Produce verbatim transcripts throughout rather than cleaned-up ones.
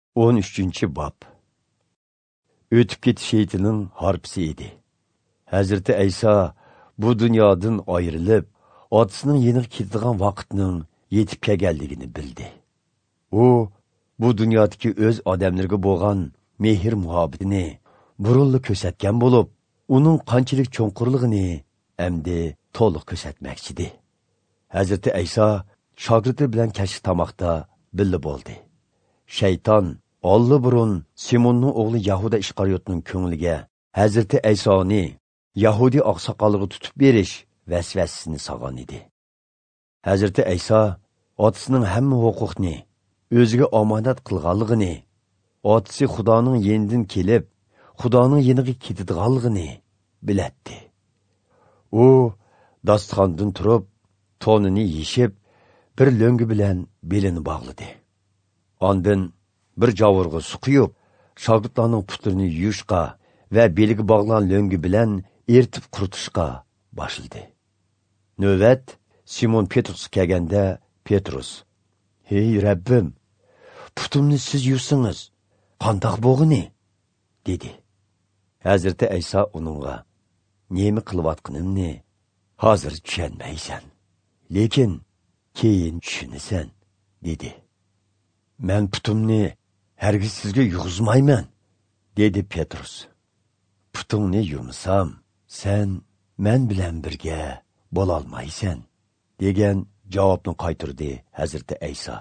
o'n uchinchi bob. O'tib ketish şeytining harpisi edi. Hazreti Ayso bu dunyodan ayrilib, otasining yeniga ketadigan vaqtning yetib kelganligini bildi. U bu dunyodagi o'z odamlarga bo'lgan mehr muhabbatini burunli ko'rsatgan bo'lib, uning qanchalik cho'nqurligini endi to'liq ko'rsatmoqchidi. Hazreti Ayso shogirdi bilan kechki tamoqda birga bo'ldi. Shayton olli burun Simonning o'g'li Yahuda Ishqariyotning ko'ngliga Hazreti Aysoni Yahudi oqsoqoliga tutib berish vasvasasini solgan edi. Hazreti Ayso otasining hamma huquqni o'ziga omonat qilganligini, otasi Xudoning yenidan kelib, Xudoning yeniga ketadiganligini bilatdi. U dasturxondan turib, to'nini yeshib, bir lo'ngi bilan belini bog'ladi. Ondan bir javurga su quyib, shogirdlarning putlarini yuyishga va beliga bog'lan lo'ngi bilan eritib quritishga boshladi. Navbat Simon Petrus kelganda Petrus: "Hey Rabbim, putimni siz yuvsangiz, qandoq bo'g'ini?" dedi. Hazreti Ayso uningga: "Nima qilayotganimni hozir tushunmaysan, lekin keyin tushunasan" dedi. "Men putimni hargiz sizga yug'izmayman" dedi Petrus. "Putingni yumsam, sen men bilan birga bo'lolmaysan" degan javobni qaytardi Hazreti Ayso.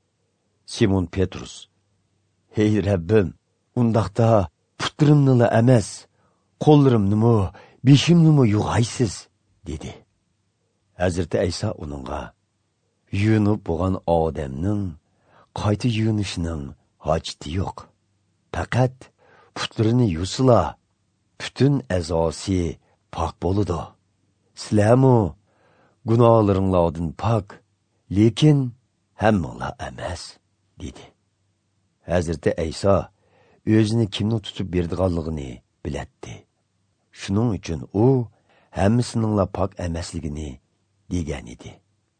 Simon Petrus: "Hey Rabbim, undaqda putlarimni emas, qo'llarimni, beshimni yug'aysiz" dedi. Hazreti Ayso uningga: "Yunib bo'lgan odamning qayta yunishining hojati yo'q. Faqat putlarini yusila, butun a'zosi pok bo'ladi. Sizlarmi gunohlaringlardan pok, lekin hammanglar emas" dedi. Hazreti Ayso o'zini kimni tutib berdiganligini bilatdi. Shuning uchun u hammasiningla pok emasligini degan edi.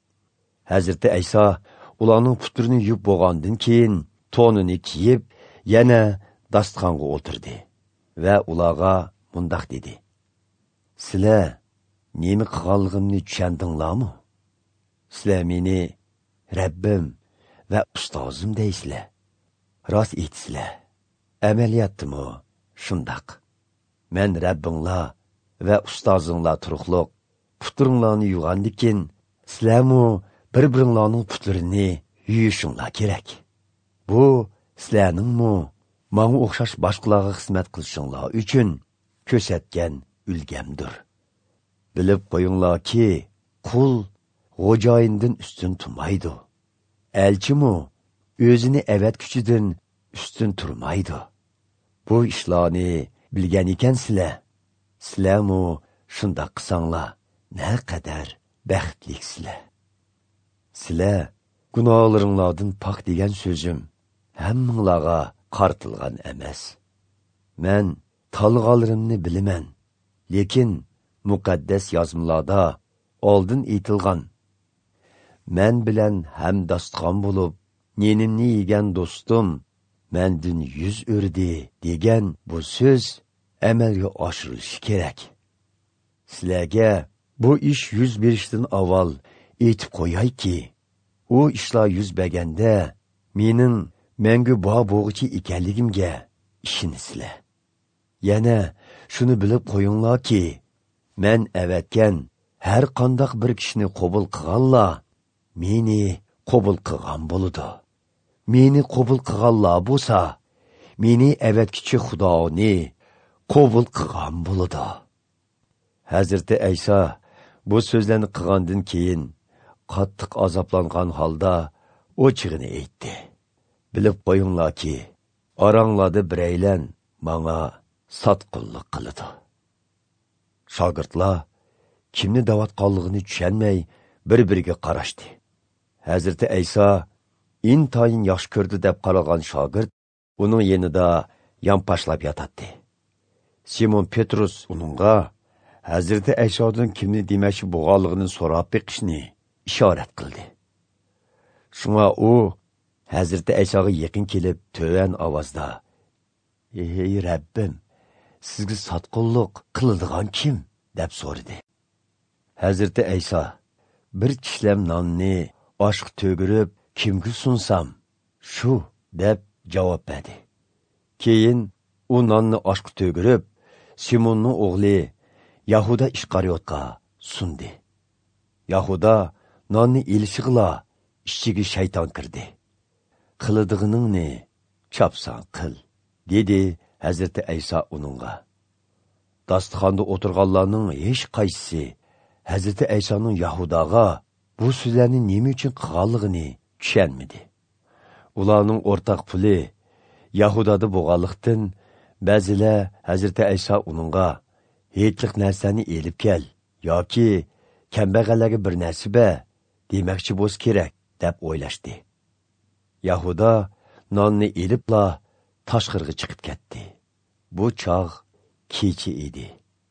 Hazreti Ayso ularning putlarini yuvib bo'lgandan keyin to'nini kiyib, yana dasturxonga o'tirdi va ularga mundoq dedi: "Sizlar nima qilganligimni tushundinglarmi? Sizlar meni Rabbim va ustozim deysizlar. Rost aytsizlar, amaliyotmi shundoq. Men Rabbinglar va ustozinglar turuqliq putlaringlarni yuvgandikin, sizlarmi bir-biringlarning putlarini yuyishinglar kerak. Bu sizlarningmi menga o'xshash boshqalarga xizmat qilishinglar uchun ko'rsatgan ulgamdir. Bilib qo'yinglarki, qul xo'jayindan ustun turmaydi. Elchimi o'zini avatkuchidan ustun turmaydi. Bu ishlarni bilgan ekansizlar. Sizlarmi shundoq qilsanglar, naqadar baxtliksizlar. Sizlar gunohlaringlardan pok degan so'zim hammanglarga qartilgan emas. Men tanlganlarimni bilaman, lekin muqaddas yozmalarda oldin aytilgan: "Men bilan hamdostqon bo'lib, nenimni yegan do'stim mendan yuz o'rdi" degan bu so'z amalga oshirilishi kerak. Sizlarga bu ish yuz berishdan avval aytib qo'yayki, u ishlar yuz berganda mening menga bo'g'ichi ekanligimga ishonisizlar. Yana shuni bilib qo'yinglarki, men avatgan har qanday bir kishini qabul qilganlar meni qabul qilgan bo'ladi. Meni qabul qilganlar bo'lsa, meni avatkichi Xudoni qabul qilgan bo'ladi. Hazreti Ayso bu so'zlarni qilgandan keyin qattiq azoblangan holda o'chig'ini aytdi: "Bilib qo'yinglarki, oranglarda biraylan menga sotqinlik qiladi." Shogirdlar kimni da'vatqonligini tushunmay bir-biriga qarashdi. Hazreti Ayso intayin yaxshi ko'rdi deb qaragan shogird uning yenida yonpashlab yotadi. Simon Petrus uningga Hazreti Aysodan kimni demoqchi bo'lganligini so'rab beqishni ishorat qildi. Shunga u Hazreti Aysoga yaqin kelib, töven ovozda: "Ey Rabbim, sizga sotqinlik qiladigan kim?" deb so'radi. Hazreti Ayso: "Bir kishlem nonni oshga to'girib, kimga sunsam, shu" deb javob berdi. Keyin u nonni oshga to'girib, Simonning o'g'li Yahuda Ishqariyotga sundi. Yahuda nonni ilishig'la ichiga shayton kirdi. "Qiladiganingni chopsan qil", dedi Hazreti Ayso uningga. Dasturxonda o'tirganlarning hech qaysisi Hazreti Aysoning Yahudaga bu so'zlarni nima uchun qilganligini tushunmadi. Ularning o'rtaq puli Yahudada bo'lganlikdan ba'zilar Hazreti Ayso uningga hechlik narsani elib kel yoki kambag'allarga bir narsa ber demoqchi bo'lsa kerak deb o'ylashdi. Yahuda nonni elibla tashqariga chiqib ketdi. Bu chog' kecha edi.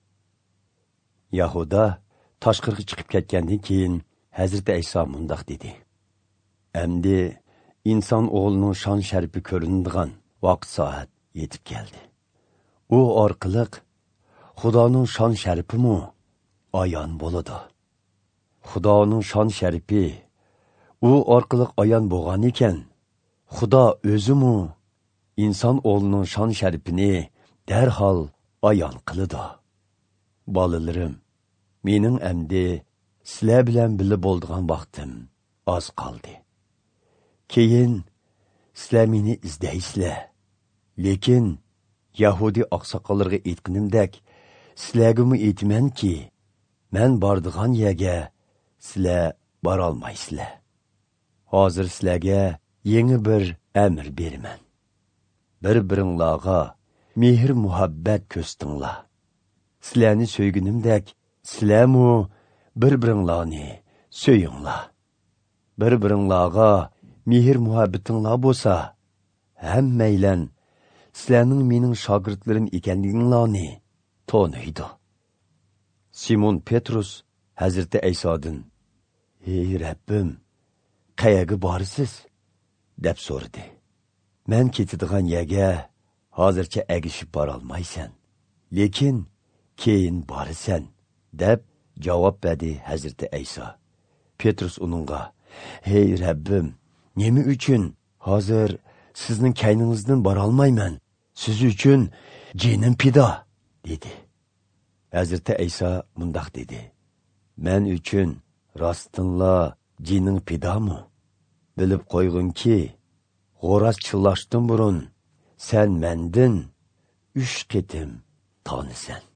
Yahuda tashqariga chiqib ketgandan keyin Hazreti Ayso mundaq dedi: "Endi inson o'g'lining shon sharifi ko'rinadigan vaqt soat yetib keldi. U orqali Xudoning shon sharifimi ayon bo'ladi. Xudoning shon sharifi u orqali ayon bo'lgan ekan, Xudo o'zimi inson o'g'lining shon sharifini darhol ayon qiladi. Bolalarim, mening endi sizlar bilan birga bo'lgan vaqtim oz qoldi. Keyin sizlar meni izdaysizlar. Lekin Yahudi oqsoqollarga aytganimdek, sizlarga aytmanki, men bordigan yerga sizlar bora olmaysizlar. Hozir sizlarga yangi bir amr beraman. Bir-biringlarga mehr muhabbat ko'rstinglar. Sizlarni so'ygunimdek, sizlarmu bir-biringlarni so'yinglar. Bir-biringlarga mehr muhabbatinglar bo'lsa, hammanglar sizlarning mening shogirdlarim ekanliginglarni to'niydi." Simon Petrus Hazreti Aysodan: "Ey Rabbim, qayerga borasiz?" deb so'radi. "Men ketadigan yerga hozircha agishib bora olmaysan, lekin keyin borasan", deb javob berdi Hazreti Ayso. Petrus uningga: "Ey Rabbim, nima uchun hozir sizning kayningizdan bora olmayman? Siz uchun jinim pido", dedi. Hazreti Ayso mundaq dedi: "Men uchun rostinla jining pidomi? Bilib qo'ygunki, g'o'raz chillashdan burun sen mendan uch qitim tonisan."